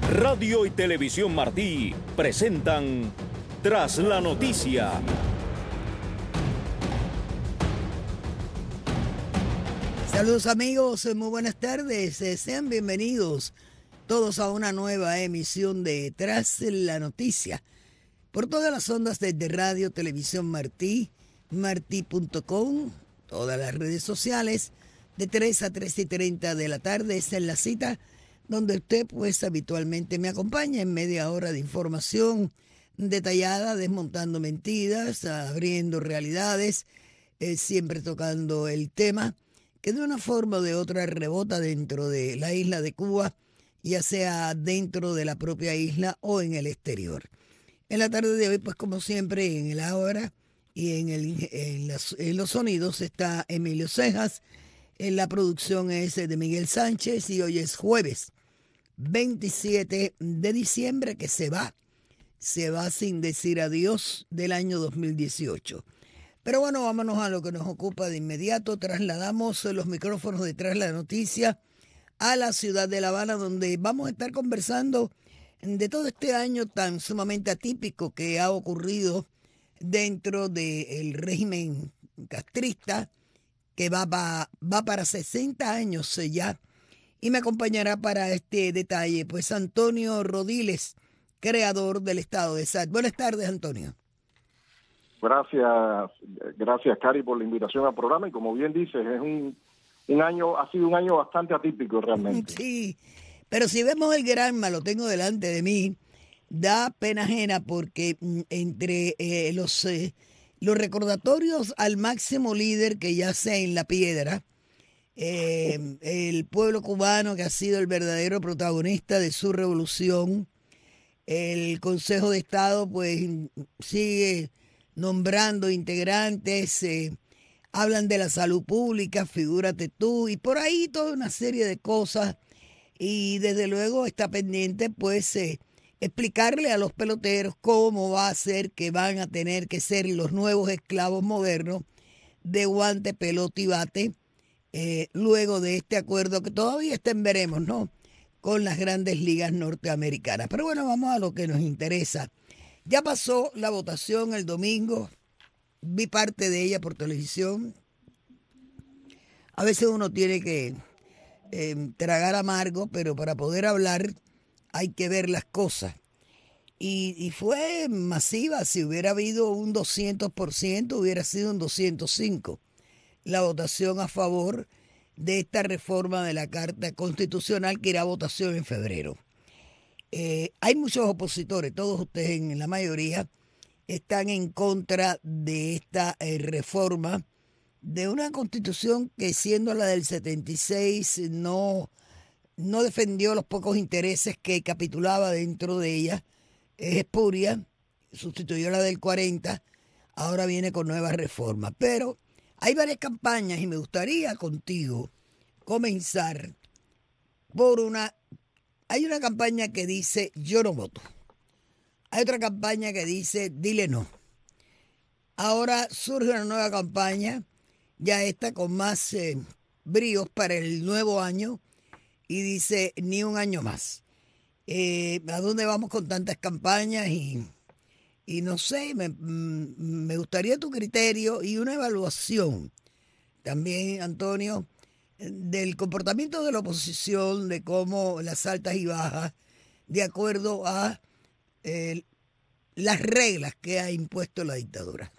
Radio y Televisión Martí presentan Tras la Noticia. Saludos amigos, muy buenas tardes, sean bienvenidos todos a una nueva emisión de Tras la Noticia por todas las ondas de Radio Televisión Martí, martí.com, todas las redes sociales, de 3 a 3:30 de la tarde. Esta es la cita donde usted pues habitualmente me acompaña en media hora de información detallada, desmontando mentiras, abriendo realidades, siempre tocando el tema que de una forma o de otra rebota dentro de la isla de Cuba, ya sea dentro de la propia isla o en el exterior. En la tarde de hoy, pues como siempre, en el ahora y en los sonidos está Emilio Cejas. En la producción es de Miguel Sánchez y hoy es jueves 27 de diciembre que se va sin decir adiós del año 2018. Pero bueno, vámonos a lo que nos ocupa de inmediato. Trasladamos los micrófonos de Tras la Noticia a la ciudad de La Habana, donde vamos a estar conversando de todo este año tan sumamente atípico que ha ocurrido dentro del régimen castrista, que va para 60 años ya. Y me acompañará para este detalle, pues Antonio Rodiles, creador del Estado de SAT. Buenas tardes, Antonio. Gracias, Cari, por la invitación al programa. Y como bien dices, es ha sido un año bastante atípico realmente. Sí, pero si vemos el Granma, lo tengo delante de mí, da pena ajena porque entre los recordatorios al máximo líder que yace en la piedra, el pueblo cubano que ha sido el verdadero protagonista de su revolución, el Consejo de Estado pues sigue nombrando integrantes, hablan de la salud pública, figúrate tú, y por ahí toda una serie de cosas, y desde luego está pendiente pues explicarle a los peloteros cómo va a ser que van a tener que ser los nuevos esclavos modernos de guante, pelota y bate, luego de este acuerdo que todavía está en veremos, ¿no?, con las grandes ligas norteamericanas. Pero bueno, vamos a lo que nos interesa. Ya pasó la votación el domingo, vi parte de ella por televisión. A veces uno tiene que tragar amargo, pero para poder hablar hay que ver las cosas. Y fue masiva. Si hubiera habido un 200%, hubiera sido un 205%. La votación a favor de esta reforma de la Carta Constitucional que irá a votación en febrero. Hay muchos opositores, todos ustedes en la mayoría están en contra de esta reforma de una constitución que, siendo la del 76, no defendió los pocos intereses que capitulaba dentro de ella. Es espuria, sustituyó la del 40, ahora viene con nuevas reformas. Pero hay varias campañas y me gustaría contigo comenzar por hay una campaña que dice yo no voto. Hay otra campaña que dice dile no. Ahora surge una nueva campaña, ya esta con más bríos para el nuevo año, y dice ni un año más. ¿A dónde vamos con tantas campañas? Y no sé, me gustaría tu criterio y una evaluación también, Antonio, del comportamiento de la oposición, de cómo las altas y bajas, de acuerdo a las reglas que ha impuesto la dictadura.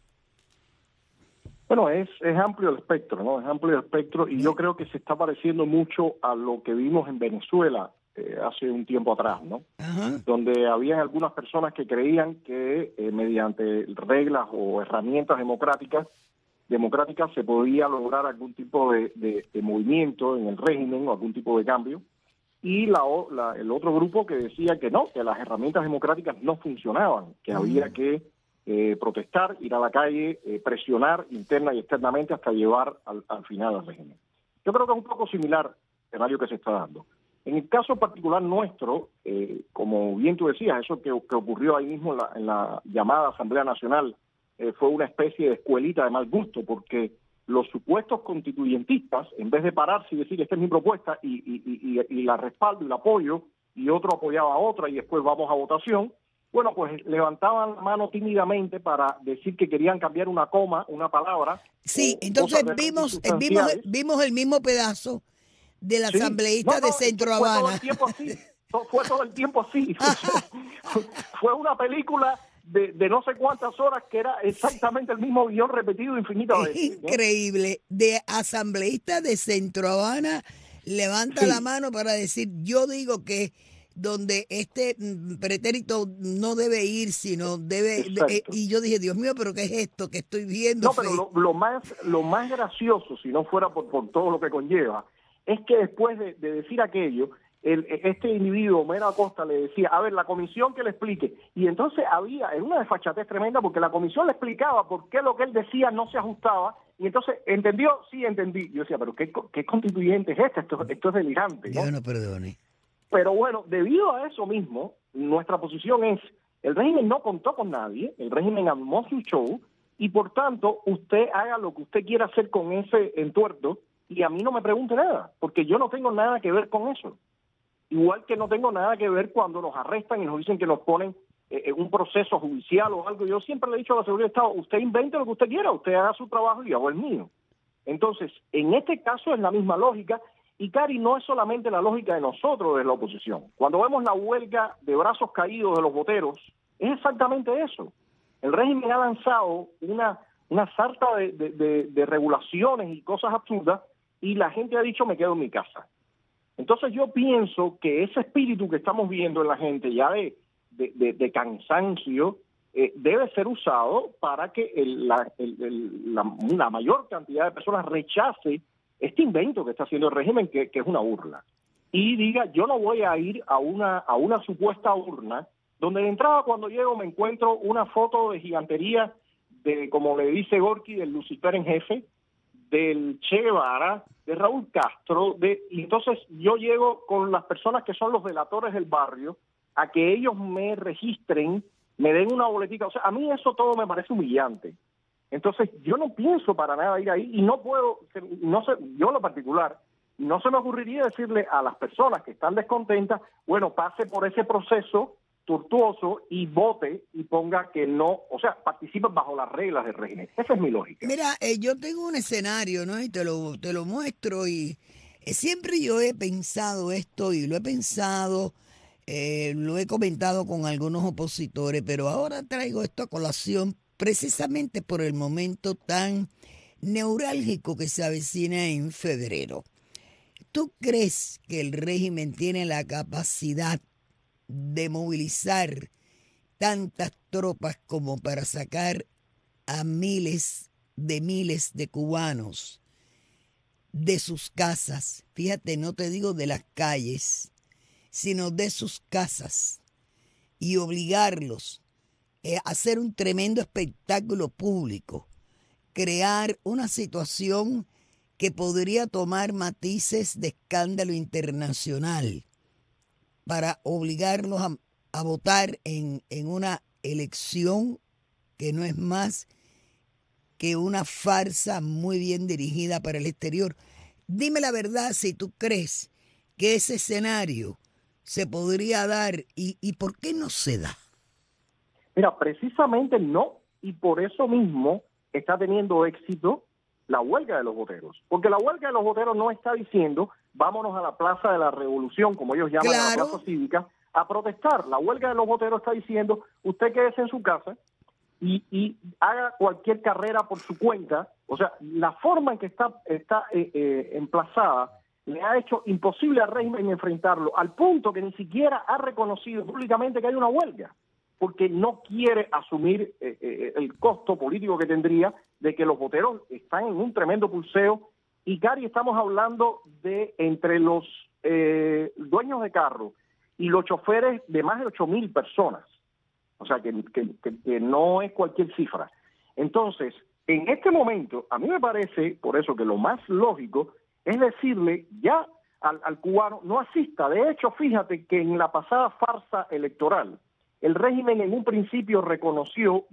Bueno, es amplio el espectro, ¿no? Es amplio el espectro y yo creo que se está pareciendo mucho a lo que vimos en Venezuela hace un tiempo atrás, ¿no? Ajá. Donde había algunas personas que creían que mediante reglas o herramientas democráticas se podía lograr algún tipo de movimiento en el régimen o algún tipo de cambio, y el otro grupo que decía que no, que las herramientas democráticas no funcionaban, que había que protestar, ir a la calle, presionar interna y externamente hasta llevar al final al régimen. Yo creo que es un poco similar al escenario que se está dando. En el caso particular nuestro, como bien tú decías, eso que ocurrió ahí mismo en la llamada Asamblea Nacional fue una especie de escuelita de mal gusto, porque los supuestos constituyentistas, en vez de pararse y decir esta es mi propuesta y la respaldo y la apoyo, y otro apoyaba a otra y después vamos a votación. Bueno, pues levantaban la mano tímidamente para decir que querían cambiar una coma, una palabra. Sí, entonces vimos el mismo pedazo del asambleísta de Centro Habana. Fue todo el tiempo así. Fue una película de no sé cuántas horas que era exactamente el mismo guión repetido infinitas veces. Increíble. De asambleísta de Centro Habana levanta la mano para decir, yo digo que donde este pretérito no debe ir, sino debe... y yo dije, Dios mío, ¿pero qué es esto que estoy viendo? No, pero lo más gracioso, si no fuera por todo lo que conlleva, es que después de decir aquello, este individuo, Mera Acosta, le decía, a ver, la comisión que le explique. Y entonces era una desfachatez tremenda porque la comisión le explicaba por qué lo que él decía no se ajustaba. Y entonces, ¿entendió? Sí, entendí. Yo decía, pero ¿qué constituyente es este? Esto es delirante, ¿no? Dios no perdone. Pero bueno, debido a eso mismo, nuestra posición es, el régimen no contó con nadie, el régimen armó su show, y por tanto, usted haga lo que usted quiera hacer con ese entuerto, y a mí no me pregunte nada, porque yo no tengo nada que ver con eso. Igual que no tengo nada que ver cuando nos arrestan y nos dicen que nos ponen un proceso judicial o algo. Yo siempre le he dicho a la seguridad del Estado, usted invente lo que usted quiera, usted haga su trabajo y yo hago el mío. Entonces, en este caso es la misma lógica, y Cari, no es solamente la lógica de nosotros, de la oposición. Cuando vemos la huelga de brazos caídos de los voteros, es exactamente eso. El régimen ha lanzado una sarta de regulaciones y cosas absurdas, y la gente ha dicho, me quedo en mi casa. Entonces yo pienso que ese espíritu que estamos viendo en la gente ya de cansancio debe ser usado para que la mayor cantidad de personas rechace este invento que está haciendo el régimen, que es una burla. Y diga, yo no voy a ir a una supuesta urna, donde de entrada cuando llego me encuentro una foto de gigantería, como le dice Gorky, del Lucifer en jefe, del Che Guevara, de Raúl Castro, y entonces yo llego con las personas que son los delatores del barrio, a que ellos me registren, me den una boletica. O sea, a mí eso todo me parece humillante. Entonces yo no pienso para nada ir ahí, y no puedo, yo en lo particular, no se me ocurriría decirle a las personas que están descontentas, bueno, pase por ese proceso tortuoso y vote y ponga que no, o sea, participe bajo las reglas del régimen. Esa es mi lógica. Mira, yo tengo un escenario, ¿no? Y te lo muestro, y siempre yo he pensado esto, y lo he pensado, lo he comentado con algunos opositores, pero ahora traigo esto a colación precisamente por el momento tan neurálgico que se avecina en febrero. ¿Tú crees que el régimen tiene la capacidad de movilizar tantas tropas como para sacar a miles de cubanos de sus casas? Fíjate, no te digo de las calles, sino de sus casas, y obligarlos a hacer un tremendo espectáculo público, crear una situación que podría tomar matices de escándalo internacional, para obligarlos a votar en una elección que no es más que una farsa muy bien dirigida para el exterior. Dime la verdad si tú crees que ese escenario se podría dar, y por qué no se da. Mira, precisamente no, y por eso mismo está teniendo éxito la huelga de los voteros, porque la huelga de los voteros no está diciendo vámonos a la Plaza de la Revolución, como ellos llaman, a la Plaza Cívica, a protestar. La huelga de los voteros está diciendo, usted quédese en su casa y haga cualquier carrera por su cuenta. O sea, la forma en que está emplazada le ha hecho imposible al régimen enfrentarlo, al punto que ni siquiera ha reconocido públicamente que hay una huelga, porque no quiere asumir el costo político que tendría de que los voteros están en un tremendo pulseo. Y Cari, estamos hablando de entre los dueños de carro y los choferes de más de 8,000 personas. O sea, que no es cualquier cifra. Entonces, en este momento, a mí me parece, por eso que lo más lógico es decirle ya al cubano, no asista. De hecho, fíjate que en la pasada farsa electoral, el régimen en un principio reconoció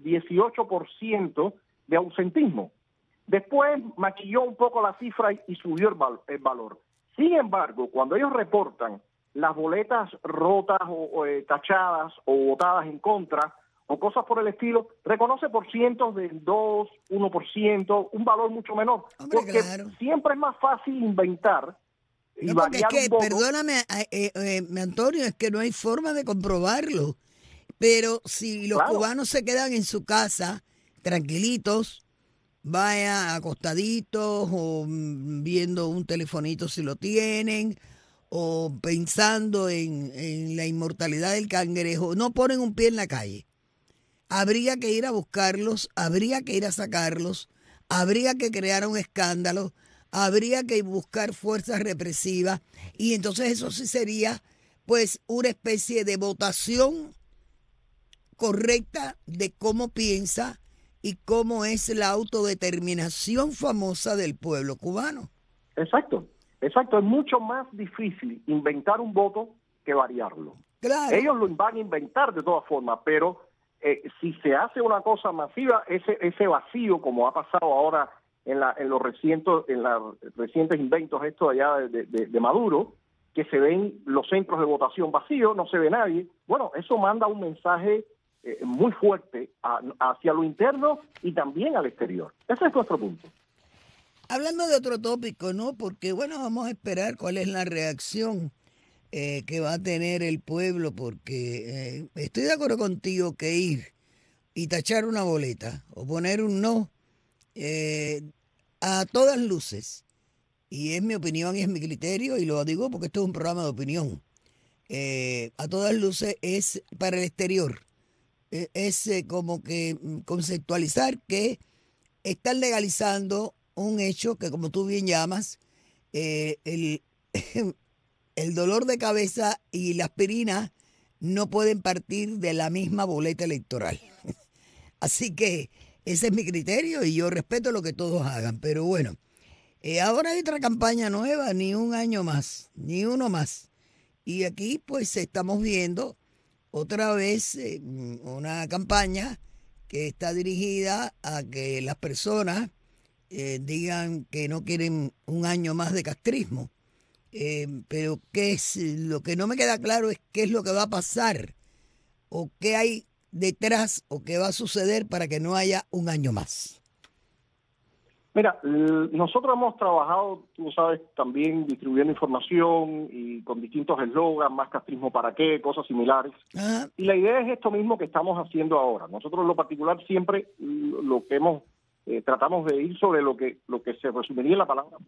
18% de ausentismo. Después maquilló un poco la cifra y subió el valor. Sin embargo, cuando ellos reportan las boletas rotas o tachadas o votadas en contra o cosas por el estilo, reconoce por cientos de 2, 1%, un valor mucho menor. Hombre, porque claro. siempre es más fácil inventar y No, porque es variar que, un poco. perdóname, Antonio, es que no hay forma de comprobarlo. Pero si los Claro. cubanos se quedan en su casa, tranquilitos, vaya acostaditos o viendo un telefonito si lo tienen, o pensando en la inmortalidad del cangrejo, no ponen un pie en la calle. Habría que ir a buscarlos, habría que ir a sacarlos, habría que crear un escándalo, habría que buscar fuerzas represivas y entonces eso sí sería pues una especie de votación correcta de cómo piensa y cómo es la autodeterminación famosa del pueblo cubano. Exacto. Es mucho más difícil inventar un voto que variarlo. Claro. Ellos lo van a inventar de todas formas, pero si se hace una cosa masiva, ese vacío, como ha pasado ahora en los recientes inventos estos allá de Maduro, que se ven los centros de votación vacíos, no se ve nadie, bueno, eso manda un mensaje muy fuerte hacia lo interno y también al exterior. Ese es nuestro punto. Hablando de otro tópico, ¿no? Porque, bueno, vamos a esperar cuál es la reacción que va a tener el pueblo, porque estoy de acuerdo contigo que ir y tachar una boleta o poner un no a todas luces, y es mi opinión y es mi criterio, y lo digo porque esto es un programa de opinión, a todas luces es para el exterior. Es como que conceptualizar que están legalizando un hecho que, como tú bien llamas, el dolor de cabeza y la aspirina no pueden partir de la misma boleta electoral. Así que ese es mi criterio y yo respeto lo que todos hagan. Pero bueno, ahora hay otra campaña nueva, ni un año más, ni uno más. Y aquí pues estamos viendo otra vez una campaña que está dirigida a que las personas digan que no quieren un año más de castrismo. Pero qué es lo que no me queda claro es qué es lo que va a pasar o qué hay detrás o qué va a suceder para que no haya un año más. Mira, nosotros hemos trabajado, tú sabes, también distribuyendo información y con distintos eslogans, más castrismo para qué, cosas similares. Ajá. Y la idea es esto mismo que estamos haciendo ahora. Nosotros en lo particular siempre lo que tratamos de ir sobre lo que se resumiría en la palabra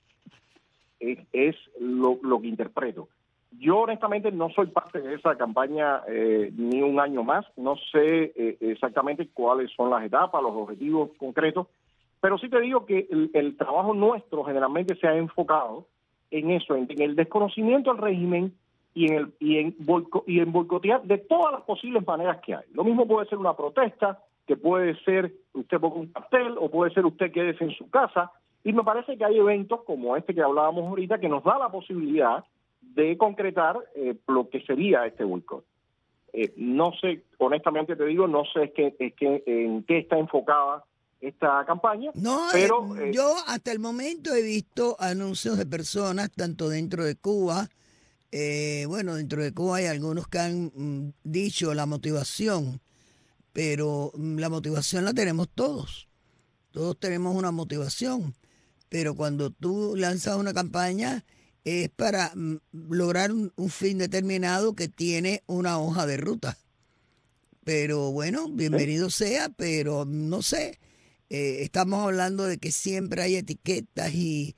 es lo que interpreto. Yo honestamente no soy parte de esa campaña ni un año más, no sé exactamente cuáles son las etapas, los objetivos concretos, pero sí te digo que el trabajo nuestro generalmente se ha enfocado en eso, en el desconocimiento del régimen y en boicotear de todas las posibles maneras que hay. Lo mismo puede ser una protesta, que puede ser usted ponga un cartel o puede ser usted quédese en su casa, y me parece que hay eventos como este que hablábamos ahorita que nos da la posibilidad de concretar lo que sería este boicot. No sé, honestamente te digo, no sé en qué está enfocada esta campaña. No, pero yo hasta el momento he visto anuncios de personas, tanto dentro de Cuba, bueno, dentro de Cuba hay algunos que han dicho la motivación, pero la motivación la tenemos todos. Todos tenemos una motivación, pero cuando tú lanzas una campaña es para lograr un fin determinado que tiene una hoja de ruta. Pero bueno, bienvenido sea, pero no sé. Estamos hablando de que siempre hay etiquetas y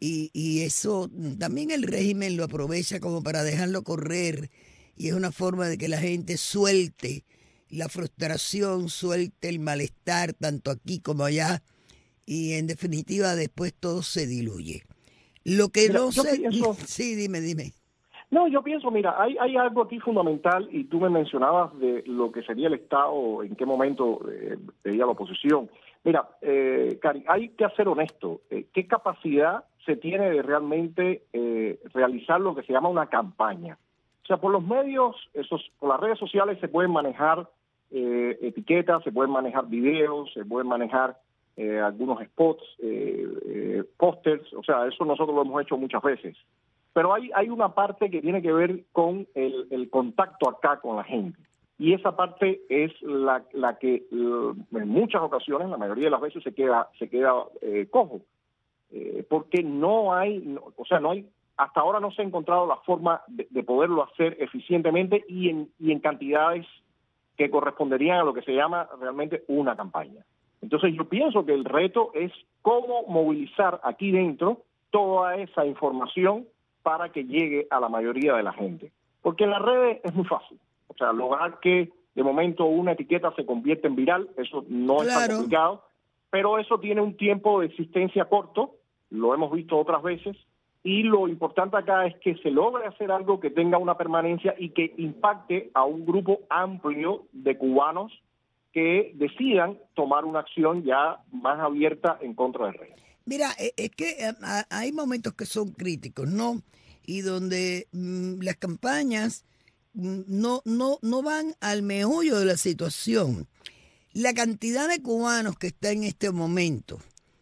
eso también el régimen lo aprovecha como para dejarlo correr y es una forma de que la gente suelte la frustración, suelte el malestar tanto aquí como allá y en definitiva después todo se diluye. Lo que no sé... Sí, dime. No, yo pienso, mira, hay algo aquí fundamental y tú me mencionabas de lo que sería el Estado, en qué momento veía la oposición. Mira, Cari, hay que ser honesto. ¿Qué capacidad se tiene de realmente realizar lo que se llama una campaña? O sea, por los medios, por las redes sociales se pueden manejar etiquetas, se pueden manejar videos, se pueden manejar algunos spots, pósters, o sea, eso nosotros lo hemos hecho muchas veces. Pero hay una parte que tiene que ver con el contacto acá con la gente. Y esa parte es la que en muchas ocasiones, la mayoría de las veces, se queda cojo. Porque no hay, hasta ahora no se ha encontrado la forma de poderlo hacer eficientemente y en cantidades que corresponderían a lo que se llama realmente una campaña. Entonces yo pienso que el reto es cómo movilizar aquí dentro toda esa información para que llegue a la mayoría de la gente. Porque en las redes es muy fácil. O sea, lograr que de momento una etiqueta se convierta en viral, eso no es tan complicado, pero eso tiene un tiempo de existencia corto, lo hemos visto otras veces, y lo importante acá es que se logre hacer algo que tenga una permanencia y que impacte a un grupo amplio de cubanos que decidan tomar una acción ya más abierta en contra del régimen. Mira, es que hay momentos que son críticos, ¿no? Y donde las campañas no van al meollo de la situación. La cantidad de cubanos que está en este momento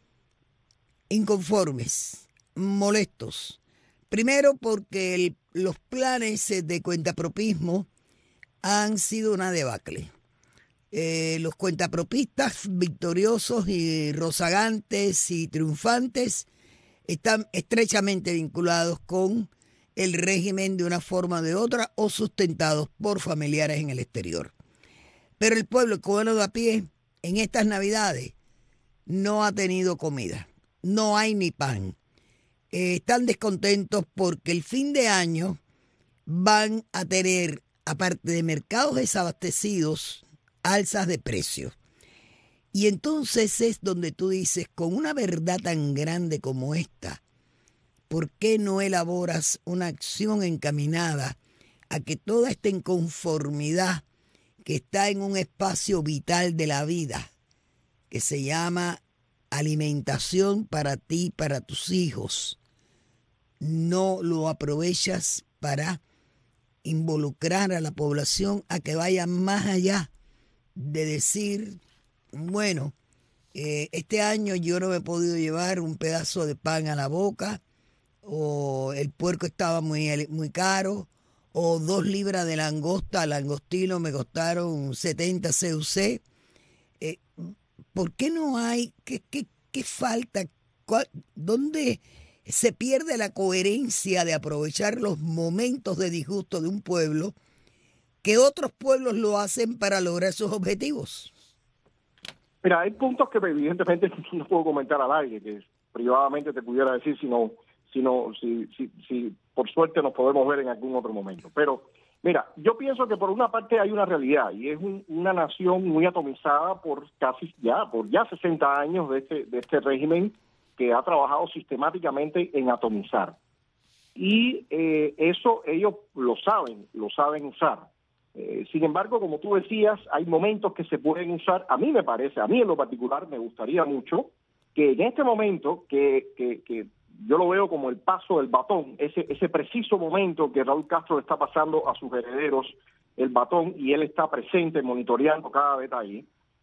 inconformes, molestos, primero porque los planes de cuentapropismo han sido una debacle. Los cuentapropistas victoriosos y rozagantes y triunfantes están estrechamente vinculados con el régimen de una forma o de otra o sustentados por familiares en el exterior. Pero el pueblo cubano de a pie en estas Navidades no ha tenido comida, no hay ni pan. Están descontentos porque el fin de año van a tener, aparte de mercados desabastecidos, alzas de precios. Y entonces es donde tú dices, con una verdad tan grande como esta, ¿por qué no elaboras una acción encaminada a que toda esta inconformidad que está en un espacio vital de la vida, que se llama alimentación para ti, para tus hijos, no lo aprovechas para involucrar a la población a que vaya más allá de decir, bueno, este año yo no me he podido llevar un pedazo de pan a la boca, o el puerco estaba muy caro, o 2 libras de langosta, langostino me costaron 70 CUC. ¿Por qué no hay? ¿Qué falta? ¿Dónde se pierde la coherencia de aprovechar los momentos de disgusto de un pueblo que otros pueblos lo hacen para lograr sus objetivos? Mira, hay puntos que evidentemente no puedo comentar al aire, que privadamente te pudiera decir si por suerte nos podemos ver en algún otro momento. Pero mira, yo pienso que por una parte hay una realidad y es una nación muy atomizada por ya 60 años de este régimen que ha trabajado sistemáticamente en atomizar. Y eso ellos lo saben usar. Sin embargo, como tú decías, hay momentos que se pueden usar. A mí en lo particular me gustaría mucho que en este momento, que yo lo veo como el paso del batón, ese preciso momento que Raúl Castro le está pasando a sus herederos el batón y él está presente monitoreando cada detalle,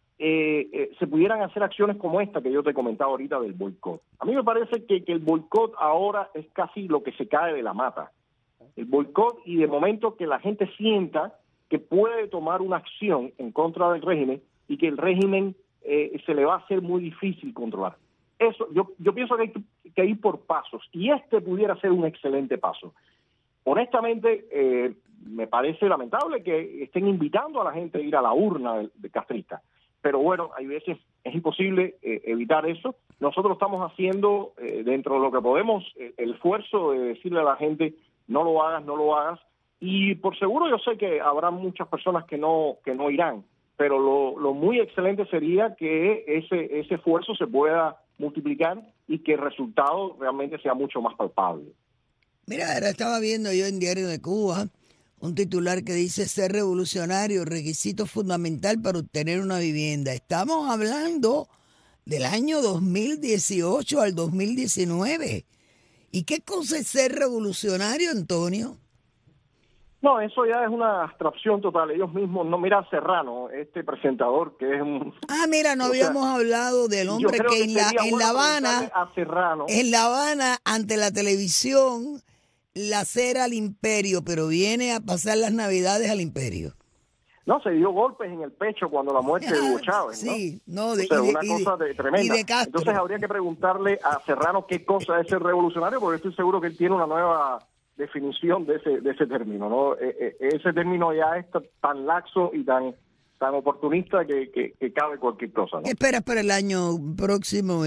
se pudieran hacer acciones como esta que yo te comentaba ahorita del boicot. A mí me parece que el boicot ahora es casi lo que se cae de la mata. El boicot, y de momento que la gente sienta que puede tomar una acción en contra del régimen y que el régimen se le va a hacer muy difícil controlar. Eso, yo pienso que hay que ir por pasos, y este pudiera ser un excelente paso. Honestamente, me parece lamentable que estén invitando a la gente a ir a la urna de castrista, pero bueno, hay veces es imposible evitar eso. Nosotros estamos haciendo, dentro de lo que podemos, el esfuerzo de decirle a la gente, no lo hagas, y por seguro yo sé que habrá muchas personas que no irán, pero lo muy excelente sería que ese esfuerzo se pueda multiplicar y que el resultado realmente sea mucho más palpable. Mira, ahora estaba viendo yo en Diario de Cuba un titular que dice: ser revolucionario, requisito fundamental para obtener una vivienda. Estamos hablando del año 2018 al 2019. ¿Y qué cosa es ser revolucionario, Antonio? No, eso ya es una abstracción total. Ellos mismos, no, mira Serrano, este presentador que es un... mira, no habíamos hablado del hombre que en La Habana, ante la televisión, la cera al imperio, pero viene a pasar las Navidades al imperio. No, se dio golpes en el pecho cuando la muerte de Hugo Chávez, ¿no? Sí, una cosa tremenda. Entonces habría que preguntarle a Serrano qué cosa es ser revolucionario, porque estoy seguro que él tiene una nueva definición de ese término, ¿no? Ese término ya es tan laxo y tan oportunista que cabe cualquier cosa, ¿no? ¿Qué esperas para el año próximo?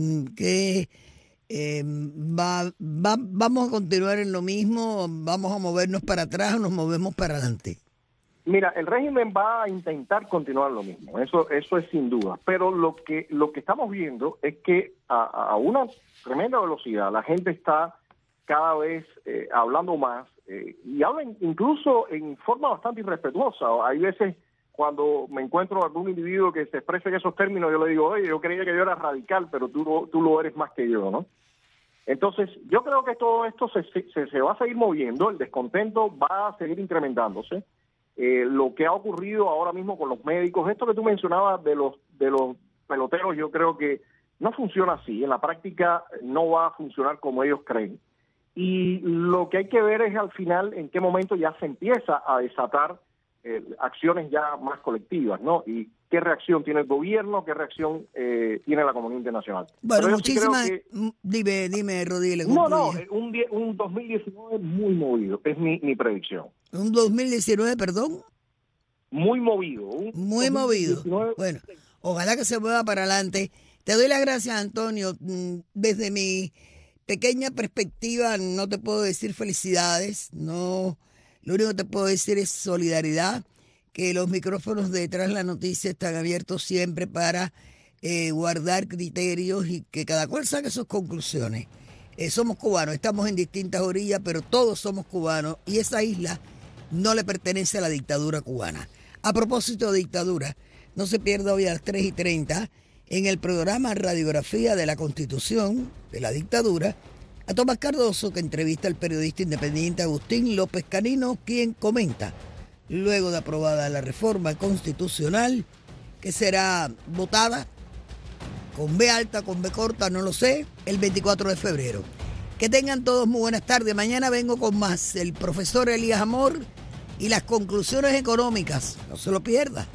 ¿Vamos a continuar en lo mismo? ¿Vamos a movernos para atrás o nos movemos para adelante? Mira, el régimen va a intentar continuar lo mismo, eso es sin duda, pero lo que estamos viendo es que a una tremenda velocidad la gente está cada vez hablando más y hablan incluso en forma bastante irrespetuosa. Hay veces cuando me encuentro algún individuo que se expresa en esos términos, yo le digo, oye, yo creía que yo era radical, pero tú lo eres más que yo, ¿no? Entonces, yo creo que todo esto se va a seguir moviendo, el descontento va a seguir incrementándose. Lo que ha ocurrido ahora mismo con los médicos, esto que tú mencionabas de los peloteros, yo creo que no funciona así. En la práctica no va a funcionar como ellos creen. Y lo que hay que ver es al final en qué momento ya se empieza a desatar acciones ya más colectivas, ¿no? Y qué reacción tiene el gobierno, qué reacción tiene la comunidad internacional. Bueno, muchísimas... Dime, Rodríguez. Un 2019 muy movido, es mi predicción. ¿Un 2019, perdón? Muy movido. Muy movido. Bueno, ojalá que se mueva para adelante. Te doy las gracias, Antonio. Desde mi pequeña perspectiva no te puedo decir felicidades, no... Lo único que te puedo decir es solidaridad, que los micrófonos de Tras la Noticia están abiertos siempre para guardar criterios y que cada cual saque sus conclusiones. Somos cubanos, estamos en distintas orillas, pero todos somos cubanos y esa isla no le pertenece a la dictadura cubana. A propósito de dictadura, no se pierda hoy a las 3:30 en el programa Radiografía de la Constitución de la Dictadura, a Tomás Cardoso, que entrevista al periodista independiente Agustín López Canino, quien comenta, luego de aprobada la reforma constitucional, que será votada con B alta, con B corta, no lo sé, el 24 de febrero. Que tengan todos muy buenas tardes. Mañana vengo con más, el profesor Elías Amor y las conclusiones económicas. No se lo pierda.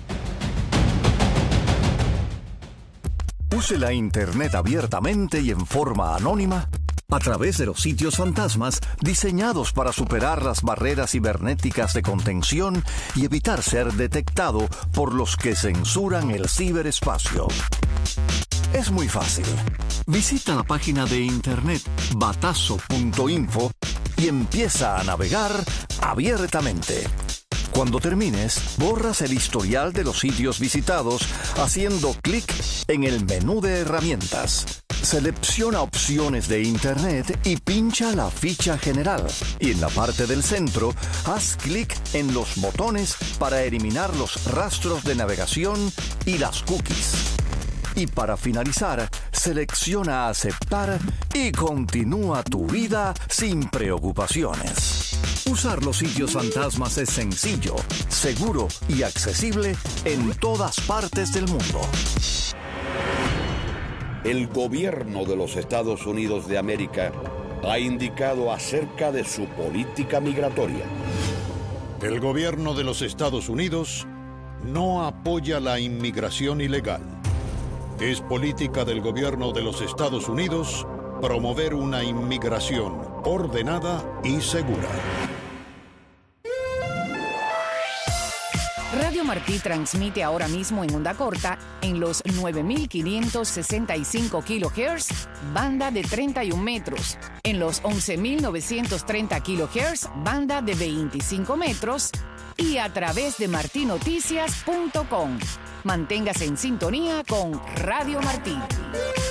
Use la Internet abiertamente y en forma anónima a través de los sitios fantasmas diseñados para superar las barreras cibernéticas de contención y evitar ser detectado por los que censuran el ciberespacio. Es muy fácil. Visita la página de internet batazo.info y empieza a navegar abiertamente. Cuando termines, borras el historial de los sitios visitados haciendo clic en el menú de herramientas. Selecciona opciones de Internet y pincha la ficha general. Y en la parte del centro, haz clic en los botones para eliminar los rastros de navegación y las cookies. Y para finalizar, selecciona aceptar y continúa tu vida sin preocupaciones. Usar los sitios fantasmas es sencillo, seguro y accesible en todas partes del mundo. El gobierno de los Estados Unidos de América ha indicado acerca de su política migratoria. El gobierno de los Estados Unidos no apoya la inmigración ilegal. Es política del gobierno de los Estados Unidos promover una inmigración ordenada y segura. Radio Martí transmite ahora mismo en onda corta en los 9.565 kHz, banda de 31 metros, en los 11.930 kHz, banda de 25 metros y a través de martinoticias.com. Manténgase en sintonía con Radio Martí.